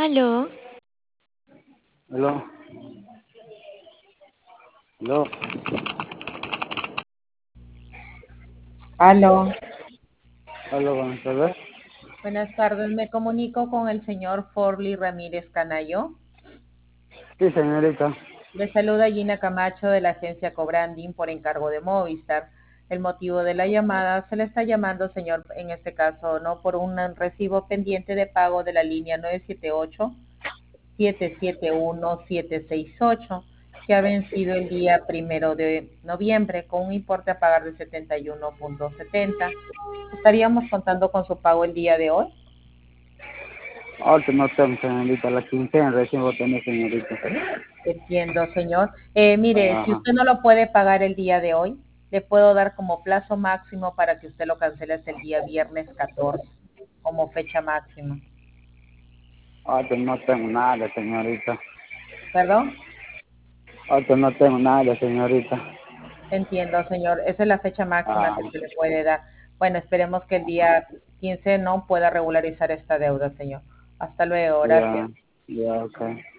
Aló, Aló, aló, Aló, aló, buenas tardes. buenas tardes. Me comunico con el señor Forli Ramírez Canayo. Sí, señorita. Le saluda Gina Camacho de la agencia Cobranding por encargo de Movistar. El motivo de la llamada se le está llamando, señor, en este caso, no por un recibo pendiente de pago de la línea 978-771-768, que ha vencido el día 1 de noviembre con un importe a pagar de 71.70. ¿Estaríamos contando con su pago el día de hoy? Ahorita no tengo, señorita. La quincena recién voy a tener, señorita. Entiendo, señor. Mire, si Ajá. usted no lo puede pagar el día de hoy, le puedo dar como plazo máximo para que usted lo cancele hasta el día viernes 14, como fecha máxima. Ahorita no tengo nada, señorita. ¿Perdón? Ahorita no tengo nada, señorita. Entiendo, señor. Esa es la fecha máxima Ah, que se le puede dar. Bueno, esperemos que el día 15 no pueda regularizar esta deuda, señor. Hasta luego. Gracias. ya, ya, ok.